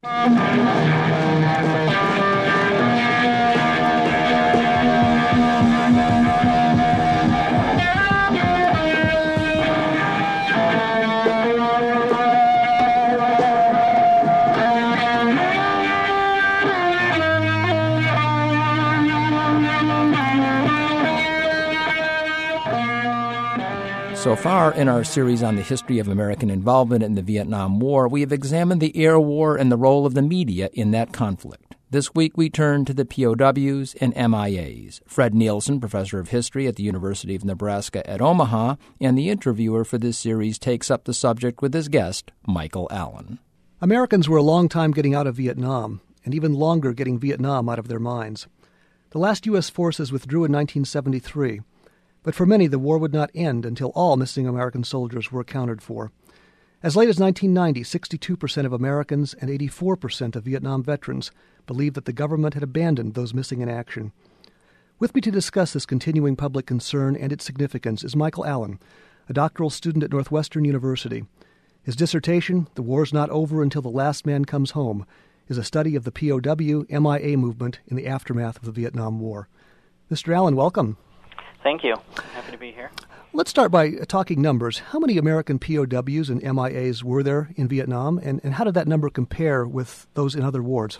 So far in our series on the history of American involvement in the Vietnam War, we have examined the air war and the role of the media in that conflict. This week we turn to the POWs and MIAs. Fred Nielsen, professor of history at the University of Nebraska at Omaha, and the interviewer for this series takes up the subject with his guest, Michael Allen. Americans were a long time getting out of Vietnam, and even longer getting Vietnam out of their minds. The last U.S. forces withdrew in 1973. But for many, the war would not end until all missing American soldiers were accounted for. As late as 1990, 62% of Americans and 84% of Vietnam veterans believed that the government had abandoned those missing in action. With me to discuss this continuing public concern and its significance is Michael Allen, a doctoral student at Northwestern University. His dissertation, The War's Not Over Until the Last Man Comes Home, is a study of the POW-MIA movement in the aftermath of the Vietnam War. Mr. Allen, welcome. Thank you. Happy to be here. Let's start by talking numbers. How many American POWs and MIAs were there in Vietnam, and how did that number compare with those in other wars?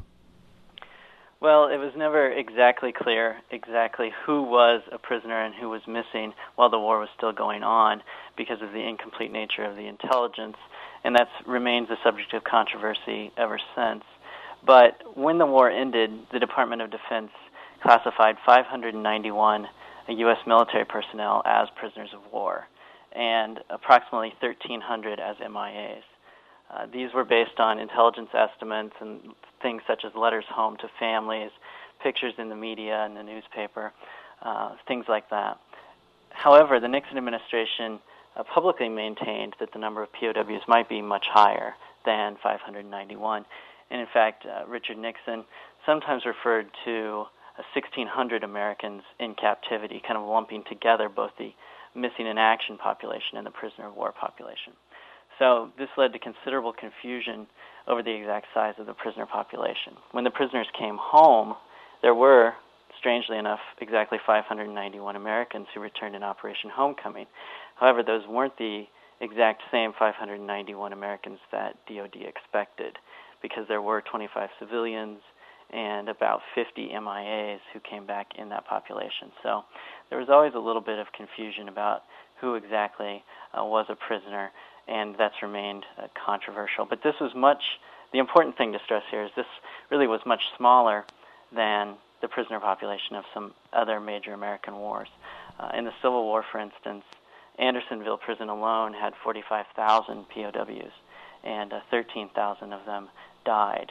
Well, it was never exactly clear exactly who was a prisoner and who was missing while the war was still going on because of the incomplete nature of the intelligence, and that remains a subject of controversy ever since. But when the war ended, the Department of Defense classified 591 U.S. military personnel as prisoners of war, and approximately 1,300 as MIAs. These were based on intelligence estimates and things such as letters home to families, pictures in the media and the newspaper, things like that. However, the Nixon administration publicly maintained that the number of POWs might be much higher than 591. And in fact, Richard Nixon sometimes referred to 1,600 Americans in captivity, kind of lumping together both the missing in action population and the prisoner of war population. So this led to considerable confusion over the exact size of the prisoner population. When the prisoners came home, there were, strangely enough, exactly 591 Americans who returned in Operation Homecoming. However, those weren't the exact same 591 Americans that DoD expected, because there were 25 civilians and about 50 MIAs who came back in that population. So there was always a little bit of confusion about who exactly was a prisoner, and that's remained controversial. But this was the important thing to stress here is this really was much smaller than the prisoner population of some other major American wars. In the Civil War, for instance, Andersonville prison alone had 45,000 POWs, and 13,000 of them died.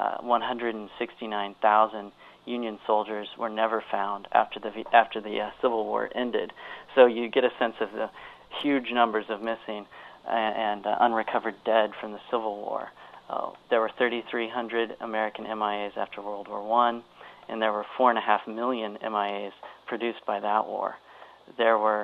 169,000 Union soldiers were never found after the Civil War ended. So you get a sense of the huge numbers of missing and unrecovered dead from the Civil War. There were 3,300 American MIAs after World War I, and there were 4.5 million MIAs produced by that war. There were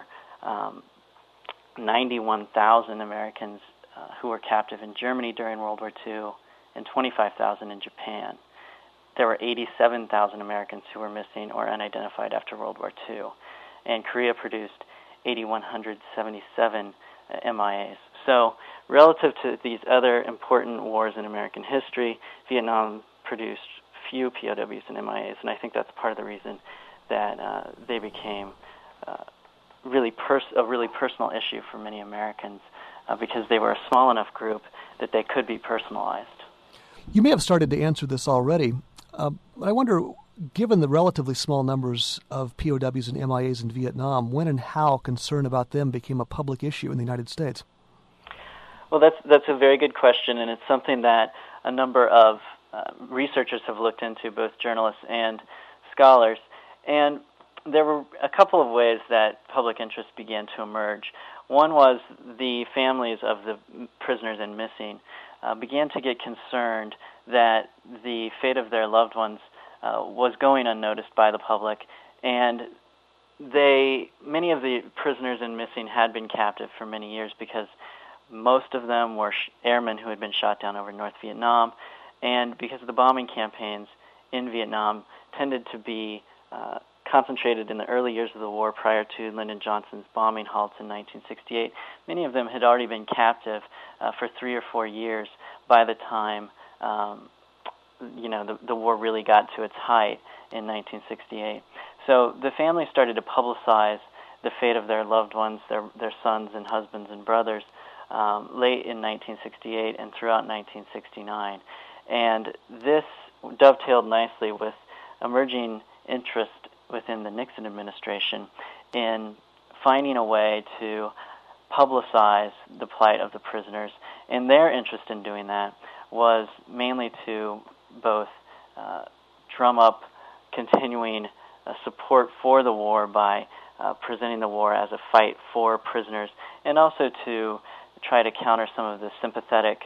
91,000 Americans who were captive in Germany during World War II, and 25,000 in Japan. There were 87,000 Americans who were missing or unidentified after World War II, and Korea produced 8,177 MIAs. So relative to these other important wars in American history, Vietnam produced few POWs and MIAs, and I think that's part of the reason that they became a really personal issue for many Americans, because they were a small enough group that they could be personalized. You may have started to answer this already, but I wonder, given the relatively small numbers of POWs and MIAs in Vietnam, when and how concern about them became a public issue in the United States? Well, that's a very good question, and it's something that a number of researchers have looked into, both journalists and scholars. And there were a couple of ways that public interest began to emerge. One was the families of the prisoners and missing began to get concerned that the fate of their loved ones was going unnoticed by the public, and many of the prisoners and missing had been captive for many years because most of them were airmen who had been shot down over North Vietnam, and because the bombing campaigns in Vietnam tended to be concentrated in the early years of the war prior to Lyndon Johnson's bombing halts in 1968. Many of them had already been captive for 3 or 4 years by the time the war really got to its height in 1968. So the family started to publicize the fate of their loved ones, their sons and husbands and brothers, late in 1968 and throughout 1969. And this dovetailed nicely with emerging interest within the Nixon administration in finding a way to publicize the plight of the prisoners. And their interest in doing that was mainly to both drum up continuing support for the war by presenting the war as a fight for prisoners, and also to try to counter some of the sympathetic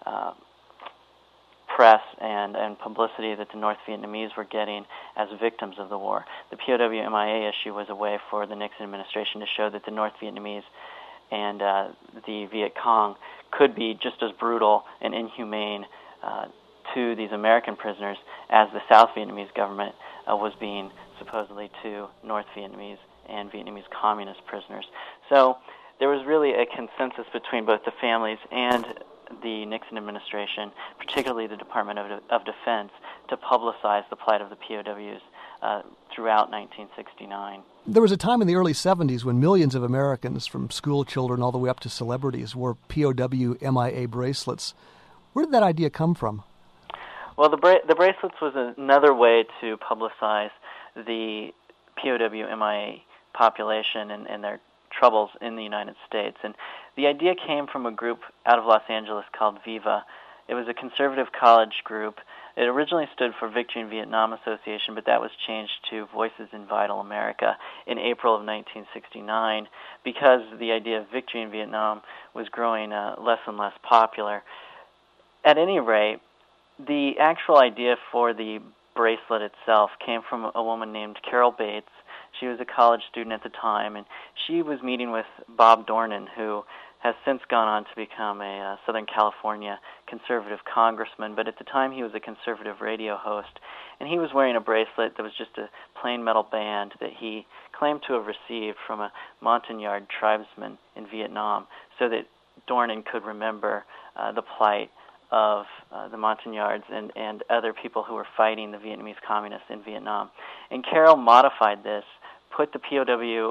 press and publicity that the North Vietnamese were getting as victims of the war. The POW-MIA issue was a way for the Nixon administration to show that the North Vietnamese and the Viet Cong could be just as brutal and inhumane to these American prisoners as the South Vietnamese government was being supposedly to North Vietnamese and Vietnamese communist prisoners. So there was really a consensus between both the families and the Nixon administration, particularly the Department of Defense, to publicize the plight of the POWs throughout 1969. There was a time in the early 70s when millions of Americans, from school children all the way up to celebrities, wore POW-MIA bracelets. Where did that idea come from? Well, the bracelets was another way to publicize the POW-MIA population and their troubles in the United States. And the idea came from a group out of Los Angeles called VIVA. It was a conservative college group. It originally stood for Victory in Vietnam Association, but that was changed to Voices in Vital America in April of 1969 because the idea of victory in Vietnam was growing less and less popular. At any rate, the actual idea for the bracelet itself came from a woman named Carol Bates. She was a college student at the time, and she was meeting with Bob Dornan, who has since gone on to become a Southern California conservative congressman, but at the time he was a conservative radio host, and he was wearing a bracelet that was just a plain metal band that he claimed to have received from a Montagnard tribesman in Vietnam, so that Dornan could remember the plight of the Montagnards and other people who were fighting the Vietnamese communists in Vietnam. And Carol modified this, put a POW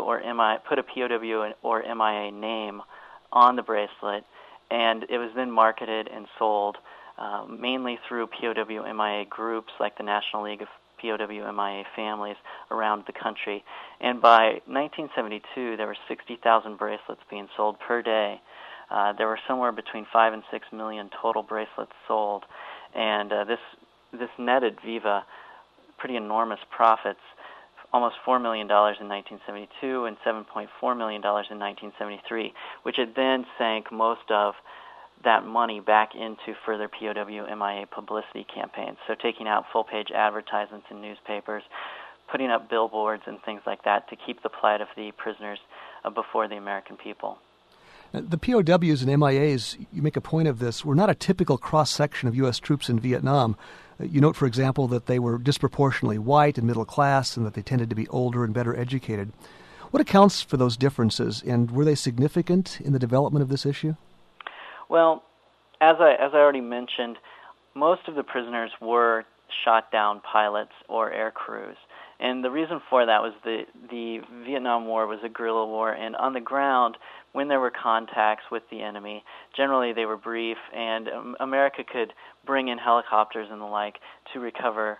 or MIA name on the bracelet, and it was then marketed and sold mainly through POW-MIA groups like the National League of POW-MIA Families around the country. And by 1972, there were 60,000 bracelets being sold per day. There were somewhere between 5 and 6 million total bracelets sold, and this netted Viva pretty enormous profits, almost $4 million in 1972 and $7.4 million in 1973, which had then sank most of that money back into further POW-MIA publicity campaigns, so taking out full-page advertisements in newspapers, putting up billboards and things like that to keep the plight of the prisoners before the American people. The POWs and MIAs, you make a point of this, were not a typical cross-section of U.S. troops in Vietnam. You note, for example, that they were disproportionately white and middle class and that they tended to be older and better educated. What accounts for those differences, and were they significant in the development of this issue? Well, as I already mentioned, most of the prisoners were shot-down pilots or air crews. And the reason for that was the Vietnam War was a guerrilla war, and on the ground, when there were contacts with the enemy, generally they were brief, and America could bring in helicopters and the like to recover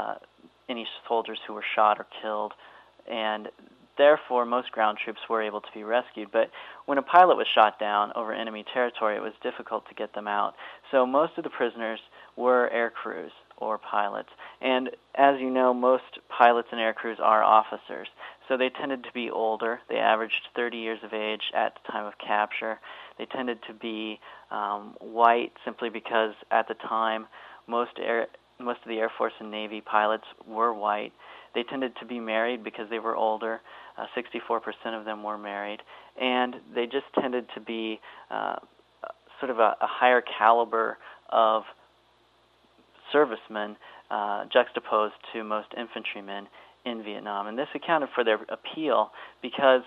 any soldiers who were shot or killed, and therefore most ground troops were able to be rescued. But when a pilot was shot down over enemy territory, it was difficult to get them out. So most of the prisoners were air crews or pilots. And as you know, most pilots and air crews are officers. So they tended to be older. They averaged 30 years of age at the time of capture. They tended to be white simply because at the time most of the Air Force and Navy pilots were white. They tended to be married because they were older. 64% of them were married. And they just tended to be sort of a higher caliber of servicemen juxtaposed to most infantrymen in Vietnam. And this accounted for their appeal because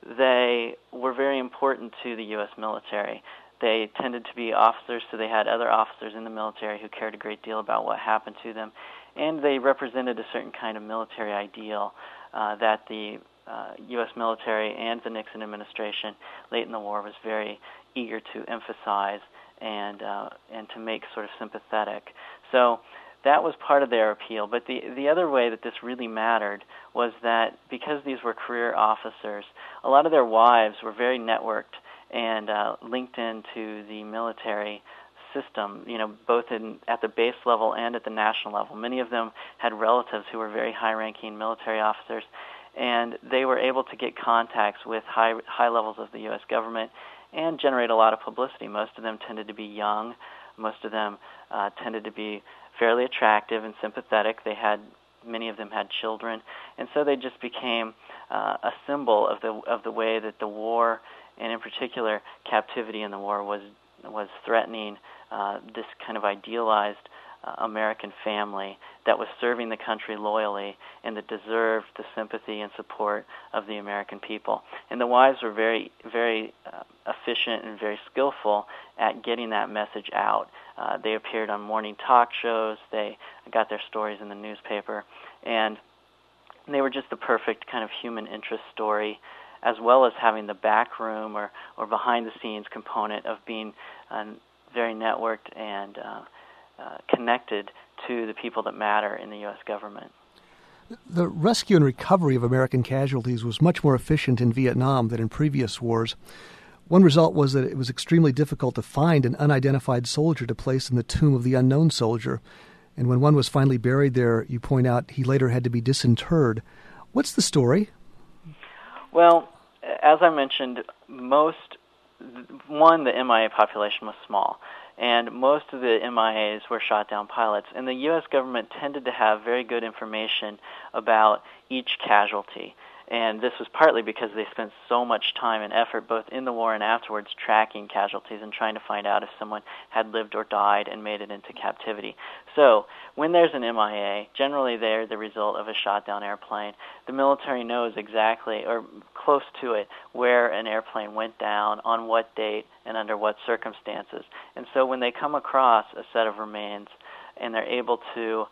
they were very important to the U.S. military. They tended to be officers, so they had other officers in the military who cared a great deal about what happened to them, and they represented a certain kind of military ideal that the U.S. military and the Nixon administration late in the war was very eager to emphasize and to make sort of sympathetic. So that was part of their appeal. But the other way that this really mattered was that because these were career officers, a lot of their wives were very networked and linked into the military system, both at the base level and at the national level. Many of them had relatives who were very high-ranking military officers, and they were able to get contacts with high levels of the U.S. government and generate a lot of publicity. Most of them tended to be young. Most of them tended to be fairly attractive and sympathetic. Many of them had children, and so they just became a symbol of the way that the war, and in particular captivity in the war, was threatening this kind of idealized American family that was serving the country loyally and that deserved the sympathy and support of the American people. And the wives were very, very efficient and very skillful at getting that message out. They appeared on morning talk shows. They got their stories in the newspaper. And they were just the perfect kind of human interest story, as well as having the back room or behind-the-scenes component of being very networked and connected to the people that matter in the U.S. government. The rescue and recovery of American casualties was much more efficient in Vietnam than in previous wars. One result was that it was extremely difficult to find an unidentified soldier to place in the tomb of the unknown soldier. And when one was finally buried there, you point out he later had to be disinterred. What's the story? Well, as I mentioned, the MIA population was small, and most of the MIAs were shot-down pilots, and the U.S. government tended to have very good information about each casualty. And this was partly because they spent so much time and effort, both in the war and afterwards, tracking casualties and trying to find out if someone had lived or died and made it into captivity. So when there's an MIA, generally they're the result of a shot-down airplane. The military knows exactly, or close to it, where an airplane went down, on what date, and under what circumstances. And so when they come across a set of remains and they're able to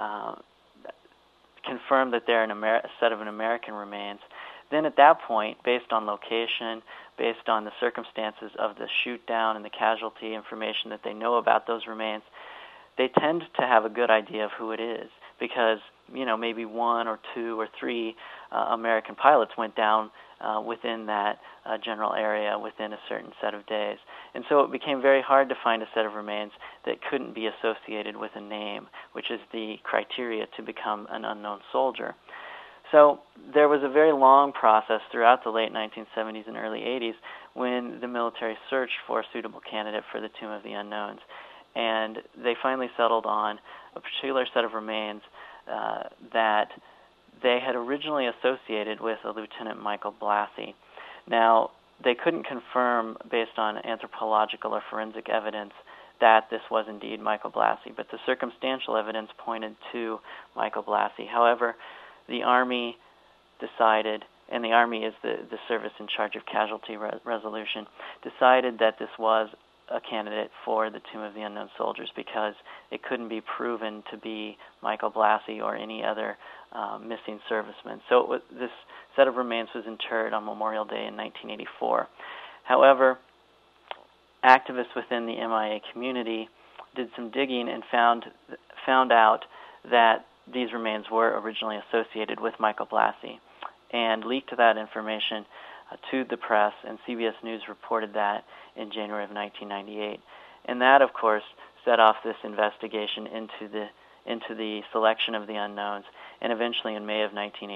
confirm that they're a set of an American remains, then at that point, based on location, based on the circumstances of the shoot-down and the casualty information that they know about those remains, they tend to have a good idea of who it is because, maybe one or two or three American pilots went down within that general area within a certain set of days. And so it became very hard to find a set of remains that couldn't be associated with a name, which is the criteria to become an unknown soldier. So there was a very long process throughout the late 1970s and early 80s when the military searched for a suitable candidate for the Tomb of the Unknowns. And they finally settled on a particular set of remains that they had originally associated with a Lieutenant Michael Blassie. Now, they couldn't confirm, based on anthropological or forensic evidence, that this was indeed Michael Blassie, but the circumstantial evidence pointed to Michael Blassie. However, the Army decided, and the Army is the service in charge of casualty resolution, decided that this was a candidate for the Tomb of the Unknown Soldiers because it couldn't be proven to be Michael Blassie or any other missing servicemen. So this set of remains was interred on Memorial Day in 1984. However, activists within the MIA community did some digging and found out that these remains were originally associated with Michael Blassie and leaked that information to the press, and CBS News reported that in January of 1998. And that, of course, set off this investigation into the selection of the unknowns. And eventually, in May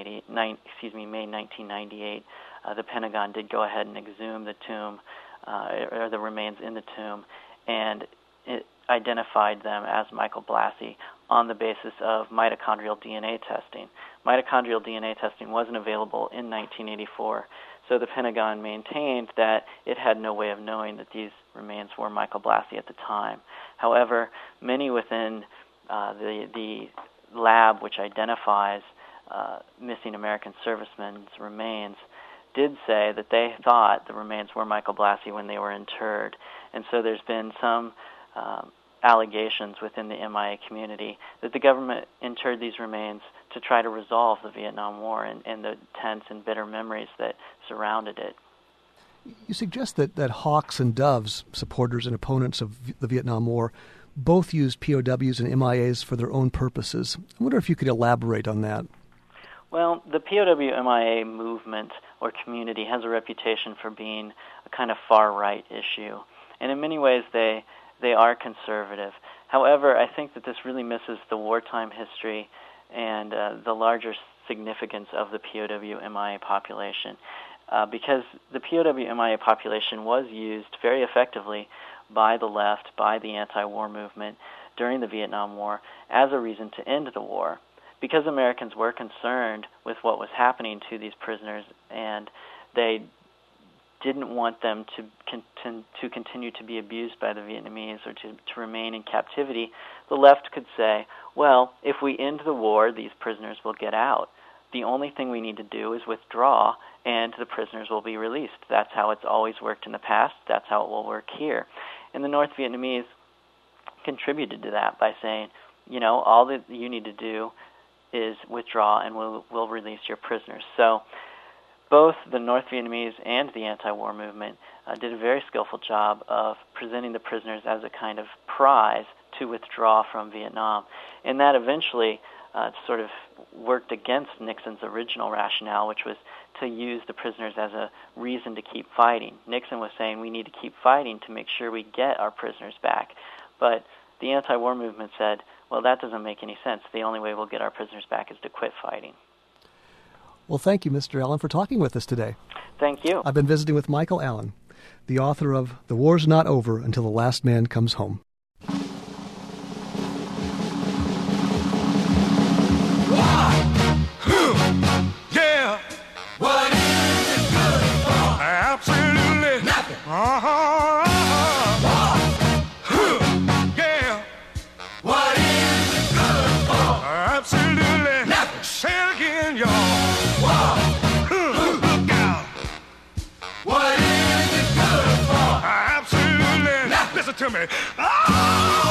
1998, the Pentagon did go ahead and exhume the tomb, or the remains in the tomb, and it identified them as Michael Blassie on the basis of mitochondrial DNA testing. Mitochondrial DNA testing wasn't available in 1984, so the Pentagon maintained that it had no way of knowing that these remains were Michael Blassie at the time. However, many within the lab which identifies missing American servicemen's remains did say that they thought the remains were Michael Blassie when they were interred. And so there's been some allegations within the MIA community that the government interred these remains to try to resolve the Vietnam War and the tense and bitter memories that surrounded it. You suggest that Hawks and Doves, supporters and opponents of the Vietnam War, both used POWs and MIAs for their own purposes. I wonder if you could elaborate on that. Well, the POW-MIA movement or community has a reputation for being a kind of far-right issue. And in many ways, they are conservative. However, I think that this really misses the wartime history and the larger significance of the POW-MIA population. Because the POW-MIA population was used very effectively by the left, by the anti-war movement during the Vietnam War as a reason to end the war. Because Americans were concerned with what was happening to these prisoners and they didn't want them to continue to be abused by the Vietnamese or to remain in captivity, the left could say, well, if we end the war, these prisoners will get out. The only thing we need to do is withdraw, and the prisoners will be released. That's how it's always worked in the past. That's how it will work here. And the North Vietnamese contributed to that by saying, all that you need to do is withdraw, and we'll release your prisoners. So both the North Vietnamese and the anti-war movement did a very skillful job of presenting the prisoners as a kind of prize to withdraw from Vietnam. And that eventually sort of worked against Nixon's original rationale, which was to use the prisoners as a reason to keep fighting. Nixon was saying we need to keep fighting to make sure we get our prisoners back. But the anti-war movement said, well, that doesn't make any sense. The only way we'll get our prisoners back is to quit fighting. Well, thank you, Mr. Allen, for talking with us today. Thank you. I've been visiting with Michael Allen, the author of The War's Not Over Until the Last Man Comes Home. Yeah. What is it good for? Absolutely nothing. Yeah. What is it good for? Absolutely nothing. Say it again, y'all. Look out. What is it good for? Absolutely nothing. Listen to me.